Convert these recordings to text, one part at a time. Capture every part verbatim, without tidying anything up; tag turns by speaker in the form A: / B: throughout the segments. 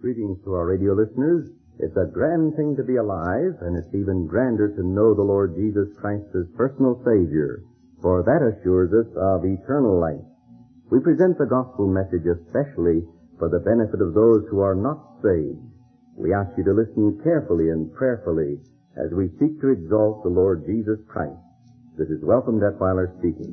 A: Greetings to our radio listeners. It's a grand thing to be alive, and it's even grander to know the Lord Jesus Christ as personal Savior, for that assures us of eternal life. We present the gospel message especially for the benefit of those who are not saved. We ask you to listen carefully and prayerfully as we seek to exalt the Lord Jesus Christ. This is Welcome Detweiler speaking.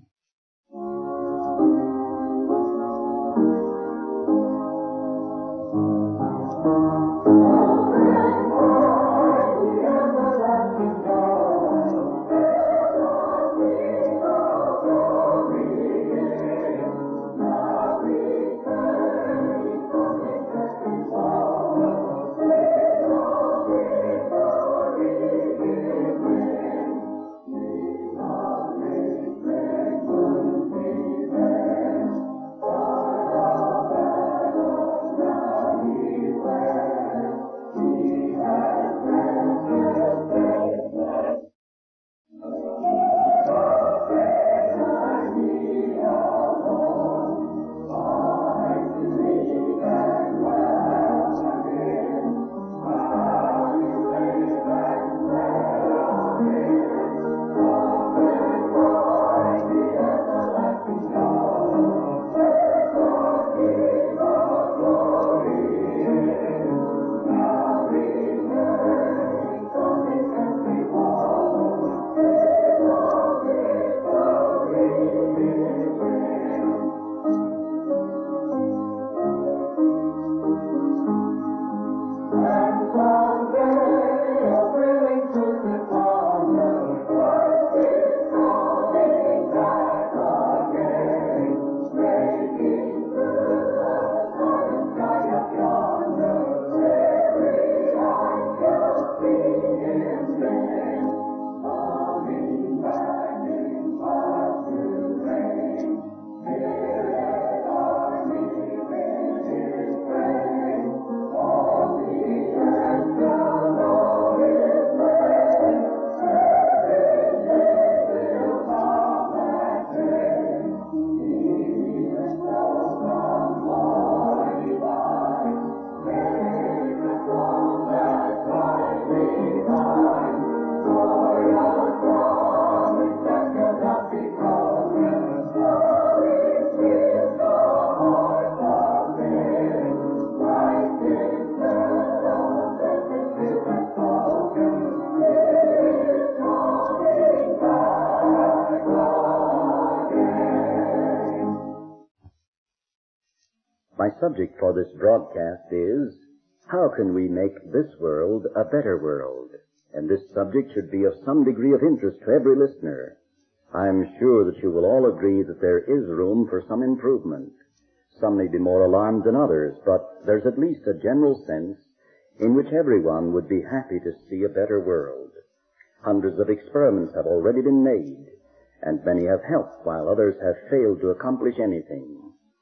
B: My subject for this broadcast is, how can we make this world a better world? And this subject should be of some degree of interest to every listener. I am sure that you will all agree that there is room for some improvement. Some may be more alarmed than others, but there's at least a general sense in which everyone would be happy to see a better world. Hundreds of experiments have already been made, and many have helped while others have failed to accomplish anything.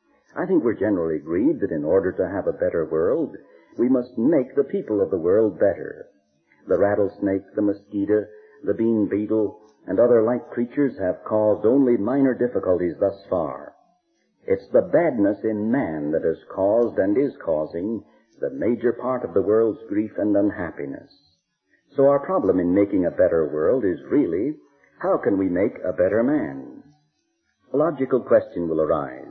B: I think we're generally agreed that in order to have a better world, we must make the people of the world better. The rattlesnake, the mosquito, the bean beetle, and other like creatures have caused only minor difficulties thus far. It's the badness in man that has caused and is causing the major part of the world's grief and unhappiness. So our problem in making a better world is really, how can we make a better man? A logical question will arise.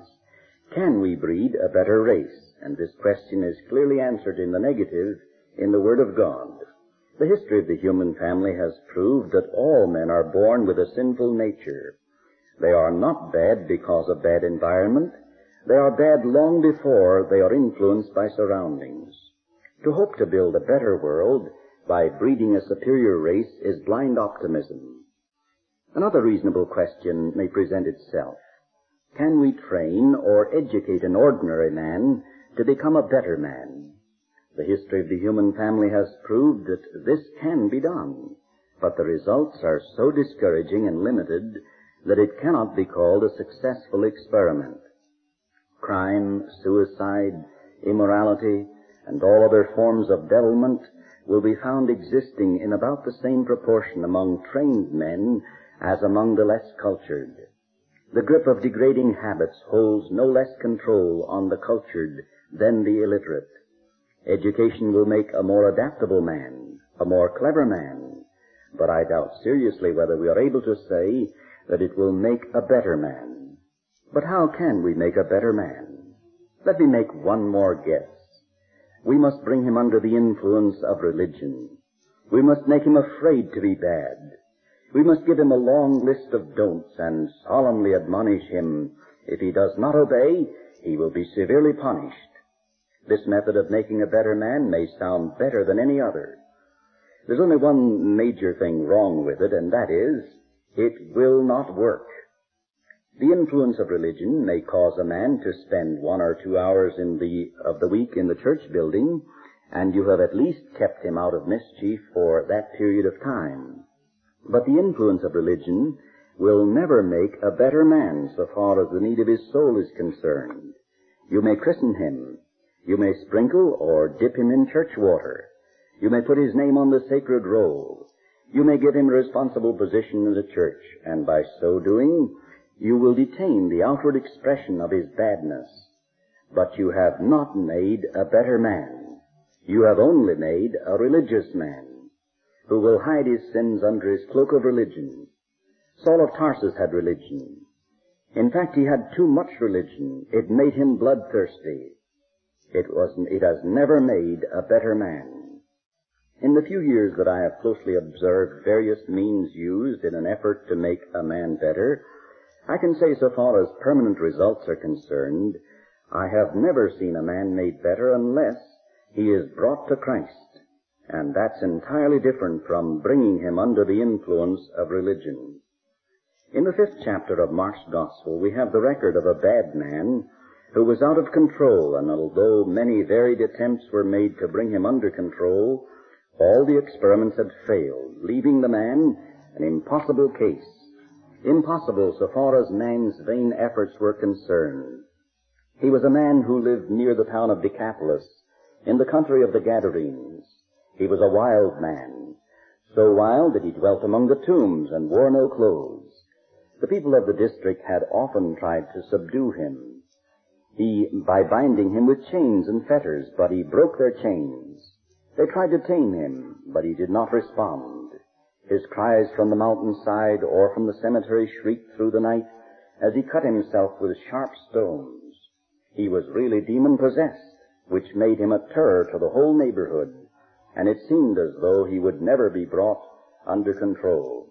B: Can we breed a better race? And this question is clearly answered in the negative in the Word of God. The history of the human family has proved that all men are born with a sinful nature. They are not bad because of bad environment. They are bad long before they are influenced by surroundings. To hope to build a better world by breeding a superior race is blind optimism. Another reasonable question may present itself. Can we train or educate an ordinary man to become a better man? The history of the human family has proved that this can be done, but the results are so discouraging and limited that it cannot be called a successful experiment. Crime, suicide, immorality, and all other forms of devilment will be found existing in about the same proportion among trained men as among the less cultured. The grip of degrading habits holds no less control on the cultured than the illiterate. Education will make a more adaptable man, a more clever man, but I doubt seriously whether we are able to say that it will make a better man. But how can we make a better man? Let me make one more guess. We must bring him under the influence of religion. We must make him afraid to be bad. We must give him a long list of don'ts and solemnly admonish him. If he does not obey, he will be severely punished. This method of making a better man may sound better than any other. There's only one major thing wrong with it, and that is, it will not work. The influence of religion may cause a man to spend one or two hours in the, of the week in the church building, and you have at least kept him out of mischief for that period of time. But the influence of religion will never make a better man so far as the need of his soul is concerned. You may christen him. You may sprinkle or dip him in church water. You may put his name on the sacred roll. You may give him a responsible position in the church, and by so doing, you will detain the outward expression of his badness. But you have not made a better man. You have only made a religious man, who will hide his sins under his cloak of religion. Saul of Tarsus had religion. In fact, he had too much religion. It made him bloodthirsty. It was, it has never made a better man. In the few years that I have closely observed various means used in an effort to make a man better, I can say so far as permanent results are concerned, I have never seen a man made better unless he is brought to Christ. And that's entirely different from bringing him under the influence of religion. In the fifth chapter of Mark's Gospel, we have the record of a bad man who was out of control, and although many varied attempts were made to bring him under control, all the experiments had failed, leaving the man an impossible case. Impossible so far as man's vain efforts were concerned. He was a man who lived near the town of Decapolis, in the country of the Gadarenes. He was a wild man, so wild that he dwelt among the tombs and wore no clothes. The people of the district had often tried to subdue him. He, by binding him with chains and fetters, but he broke their chains. They tried to tame him, but he did not respond. His cries from the mountainside or from the cemetery shrieked through the night as he cut himself with sharp stones. He was really demon-possessed, which made him a terror to the whole neighborhood, and it seemed as though he would never be brought under control.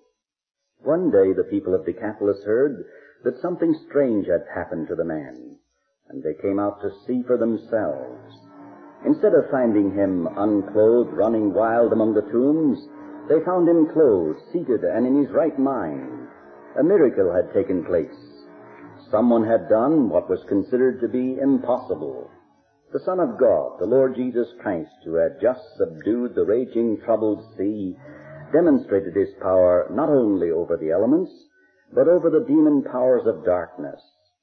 B: One day the people of Decapolis heard that something strange had happened to the man, and they came out to see for themselves. Instead of finding him unclothed, running wild among the tombs, they found him clothed, seated, and in his right mind. A miracle had taken place. Someone had done what was considered to be impossible. The Son of God, the Lord Jesus Christ, who had just subdued the raging, troubled sea, demonstrated his power not only over the elements, but over the demon powers of darkness.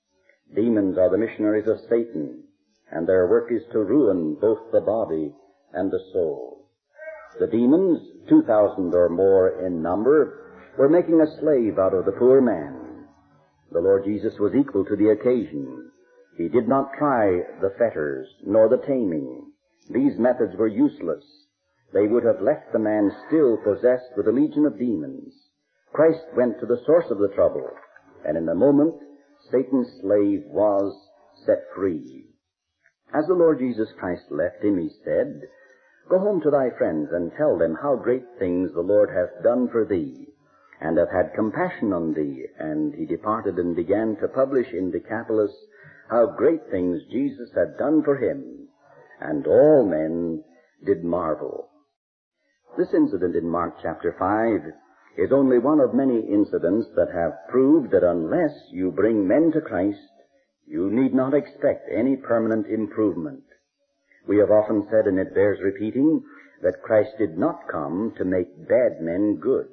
B: Demons are the missionaries of Satan, and their work is to ruin both the body and the soul. The demons, two thousand or more in number, were making a slave out of the poor man. The Lord Jesus was equal to the occasion. He did not try the fetters, nor the taming. These methods were useless. They would have left the man still possessed with a legion of demons. Christ went to the source of the trouble, and in a moment, Satan's slave was set free. As the Lord Jesus Christ left him, he said, "Go home to thy friends and tell them how great things the Lord hath done for thee, and hath had compassion on thee." And he departed and began to publish in Decapolis how great things Jesus had done for him, and all men did marvel. This incident in Mark chapter five is only one of many incidents that have proved that unless you bring men to Christ, you need not expect any permanent improvement. We have often said, and it bears repeating, that Christ did not come to make bad men good,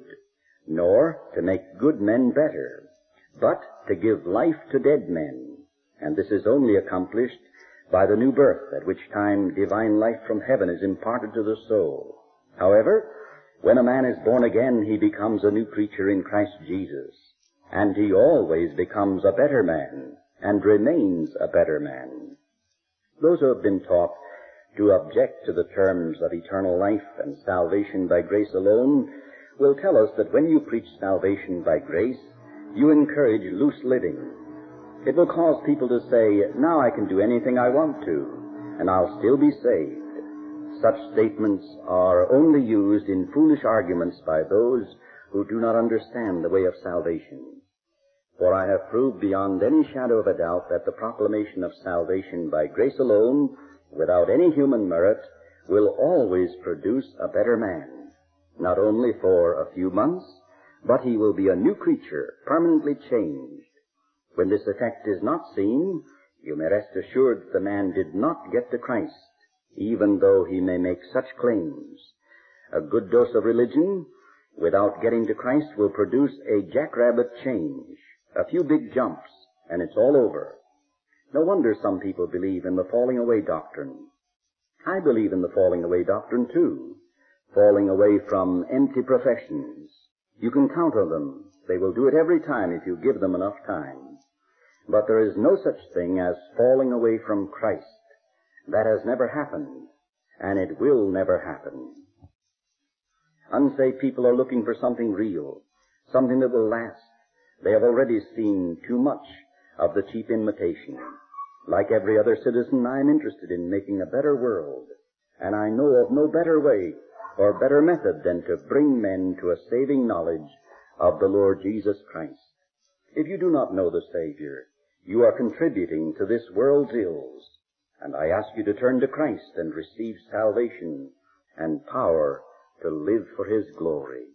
B: nor to make good men better, but to give life to dead men. And this is only accomplished by the new birth, at which time divine life from heaven is imparted to the soul. However, when a man is born again, he becomes a new creature in Christ Jesus, and he always becomes a better man and remains a better man. Those who have been taught to object to the terms of eternal life and salvation by grace alone will tell us that when you preach salvation by grace, you encourage loose living. It will cause people to say, now I can do anything I want to, and I'll still be saved. Such statements are only used in foolish arguments by those who do not understand the way of salvation. For I have proved beyond any shadow of a doubt that the proclamation of salvation by grace alone, without any human merit, will always produce a better man, not only for a few months, but he will be a new creature, permanently changed. When this effect is not seen, you may rest assured that the man did not get to Christ, even though he may make such claims. A good dose of religion, without getting to Christ, will produce a jackrabbit change, a few big jumps, and it's all over. No wonder some people believe in the falling away doctrine. I believe in the falling away doctrine too, falling away from empty professions. You can count on them. They will do it every time if you give them enough time. But there is no such thing as falling away from Christ. That has never happened, and it will never happen. Unsaved people are looking for something real, something that will last. They have already seen too much of the cheap imitation. Like every other citizen, I am interested in making a better world, and I know of no better way or better method than to bring men to a saving knowledge of the Lord Jesus Christ. If you do not know the Savior, you are contributing to this world's ills, and I ask you to turn to Christ and receive salvation and power to live for His glory.